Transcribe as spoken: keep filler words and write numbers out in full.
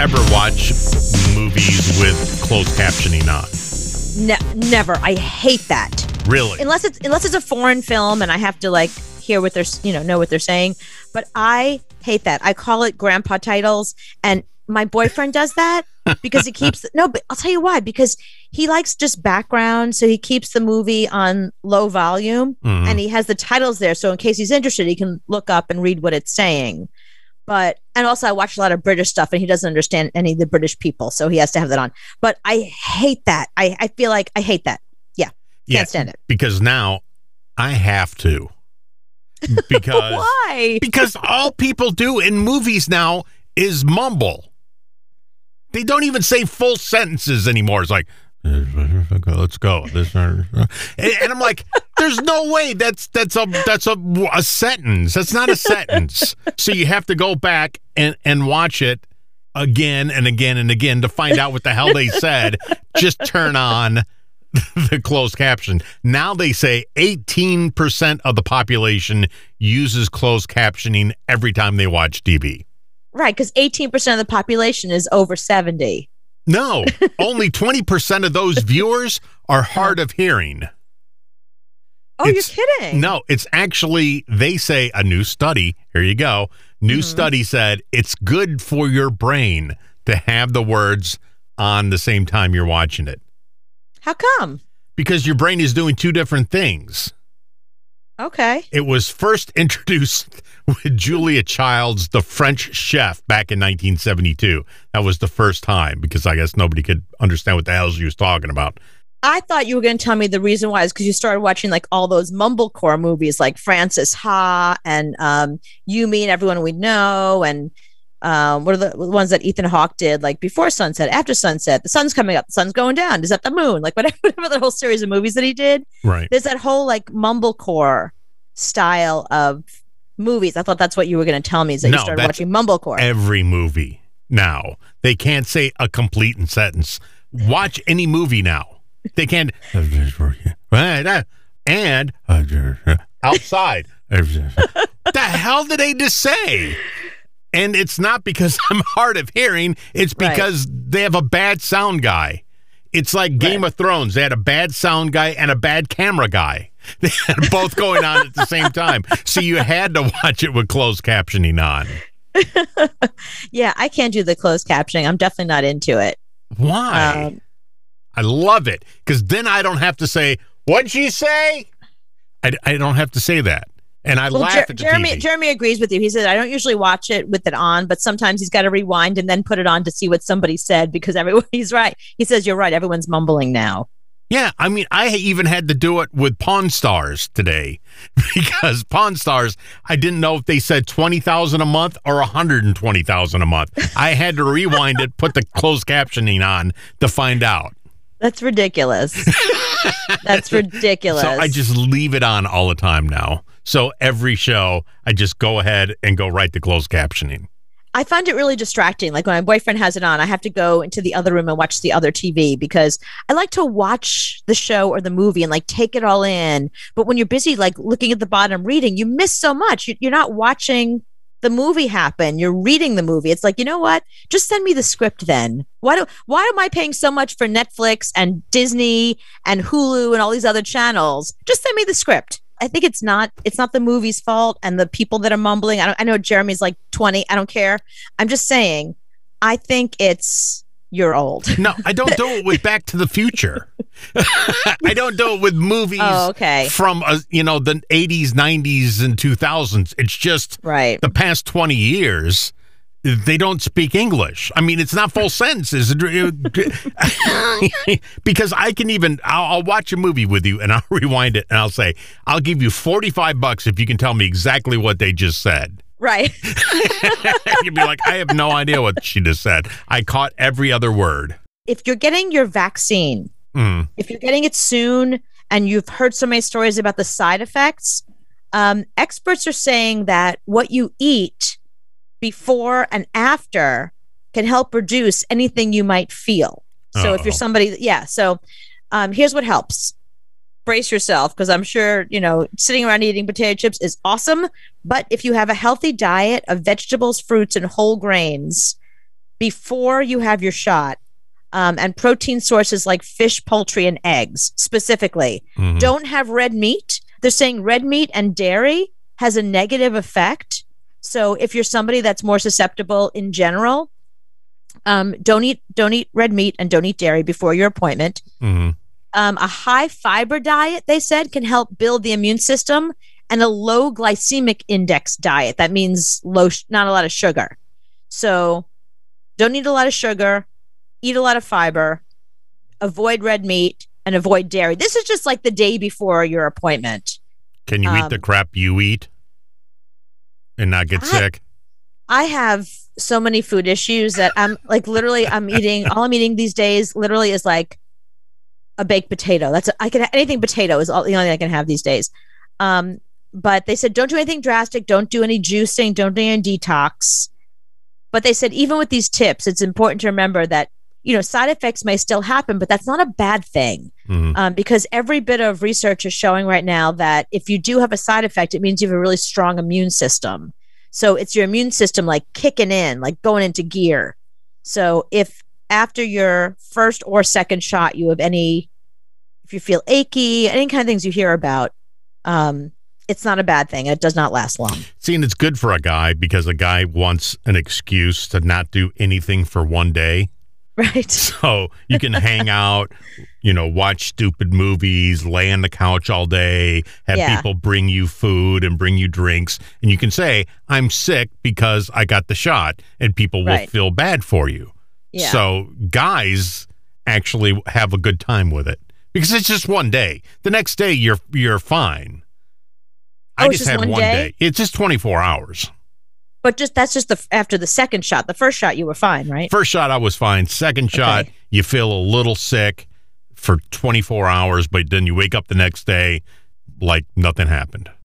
ever watch movies with closed captioning on? Ne- never. I hate that. Really? Unless it's unless it's a foreign film and I have to like hear what they're you know know what they're saying. But I hate that. I call it grandpa titles, and my boyfriend does that because he keeps no. But I'll tell you why. Because he likes just background, so he keeps the movie on low volume, Mhm. and he has the titles there. So in case he's interested, he can look up and read what it's saying. But and also I watch a lot of British stuff, and he doesn't understand any of the British people, so he has to have that on. But I hate that. I, I feel like I hate that. Yeah, Yeah, can't stand it. because now I have to. Because Why? because all people do in movies now is mumble. They don't even say full sentences anymore. It's like, let's go. This, and, and I'm like, there's no way that's that's a that's a, a sentence. That's not a sentence. So you have to go back and, and watch it again and again and again to find out what the hell they said. Just turn on the closed caption. Now they say eighteen percent of the population uses closed captioning every time they watch T V. Right, because eighteen percent of the population is over seventy. No, only twenty percent of those viewers are hard of hearing. Oh, It's- you're kidding. No, it's actually, they say, a new study, here you go, new Mhm. study said it's good for your brain to have the words on the same time you're watching it. How come? Because your brain is doing two different things. Okay. It was first introduced with Julia Childs, the French chef, back in nineteen seventy-two. That was the first time, because I guess nobody could understand what the hell she was talking about. I thought you were going to tell me the reason why is because you started watching like all those mumblecore movies like Francis Ha and um, You, Me, and Everyone We Know. And um, what are the ones that Ethan Hawke did? Like Before Sunset, After Sunset, The Sun's Coming Up, The Sun's Going Down, Is That the Moon? Like whatever, whatever the whole series of movies that he did. Right. There's that whole like mumblecore style of movies. I thought that's what you were going to tell me is that No, you started that's watching mumblecore. Every movie now. They can't say a complete sentence. Watch any movie now. They can't. And outside. The hell did they just say? And it's not because I'm hard of hearing. It's Right. because they have a bad sound guy. It's like Game Right. of Thrones. They had a bad sound guy and a bad camera guy. They had both going on at the same time. So you had to watch it with closed captioning on. Yeah, I can't do the closed captioning. I'm definitely not into it. Why? Um, I love it, because then I don't have to say, what'd she say? I, I don't have to say that. And I Well, laugh Jer- at the Jeremy T V. Jeremy agrees with you. He said, I don't usually watch it with it on, but sometimes he's got to rewind and then put it on to see what somebody said because everyone, he's right. He says, you're right. Everyone's mumbling now. Yeah, I mean, I even had to do it with Pawn Stars today because Pawn Stars, I didn't know if they said twenty thousand a month or one hundred twenty thousand a month. I had to rewind it, put the closed captioning on to find out. That's ridiculous. That's ridiculous. So I just leave it on all the time now. So every show, I just go ahead and go right to closed captioning. I find it really distracting. Like when my boyfriend has it on, I have to go into the other room and watch the other T V because I like to watch the show or the movie and like take it all in. But when you're busy, like looking at the bottom reading, you miss so much. You- You're not watching the movie happen. You're reading the movie. It's like, you know what? Just send me the script then. Why do why am I paying so much for Netflix and Disney and Hulu and all these other channels? Just send me the script. I think it's not it's not the movie's fault and the people that are mumbling. I don't, I know Jeremy's like twenty. I don't care. I'm just saying. I think it's you're old. No, I don't do it with Back to the Future. I don't do it with movies Oh, okay. from uh, you know the eighties, nineties, and two thousands. It's just Right. the past twenty years. They don't speak English. I mean, it's not full sentences. Because I can even, I'll, I'll watch a movie with you and I'll rewind it and I'll say, I'll give you forty-five bucks if you can tell me exactly what they just said. Right. You'd be like, I have no idea what she just said. I caught every other word. If you're getting your vaccine, Mm. if you're getting it soon and you've heard so many stories about the side effects, um, experts are saying that what you eat before and after can help reduce anything you might feel. So if Uh-oh. you're somebody, yeah. So um, here's what helps. Brace yourself because I'm sure, you know, sitting around eating potato chips is awesome. But if you have a healthy diet of vegetables, fruits, and whole grains, before you have your shot, um, and protein sources like fish, poultry, and eggs specifically. Mm-hmm. Don't have red meat. They're saying red meat and dairy has a negative effect. So if you're somebody that's more susceptible in general, um, don't eat don't eat red meat and don't eat dairy before your appointment. Mm-hmm. Um, a high fiber diet, they said, can help build the immune system, and a low glycemic index diet. That means low, not a lot of sugar. So don't eat a lot of sugar, eat a lot of fiber, avoid red meat, and avoid dairy. This is just like the day before your appointment. Can you um, eat the crap you eat and not get I, sick? I have so many food issues that I'm like literally I'm eating all I'm eating these days literally is like a baked potato. That's a, I can anything potato is all the only thing I can have these days. Um, but they said don't do anything drastic, don't do any juicing, don't do any detox. But they said even with these tips, it's important to remember that you know side effects may still happen, but that's not a bad thing. Mm-hmm. Um, because every bit of research is showing right now that if you do have a side effect, it means you have a really strong immune system. So it's your immune system like kicking in, like going into gear. So if after your first or second shot, you have any, if you feel achy, any kind of things you hear about, um, it's not a bad thing. It does not last long. See, and it's good for a guy because a guy wants an excuse to not do anything for one day. Right. So you can hang out, you know, watch stupid movies, lay on the couch all day, have yeah. people bring you food and bring you drinks. And you can say, I'm sick because I got the shot, and people will right. feel bad for you. Yeah. So guys actually have a good time with it because it's just one day. The next day, you're you're fine. Oh, I just, just had one, one day? day. It's just twenty-four hours. But just that's just the after the second shot. The first shot, you were fine, right? First shot, I was fine. Second shot, okay. you feel a little sick for twenty-four hours, but then you wake up the next day like nothing happened.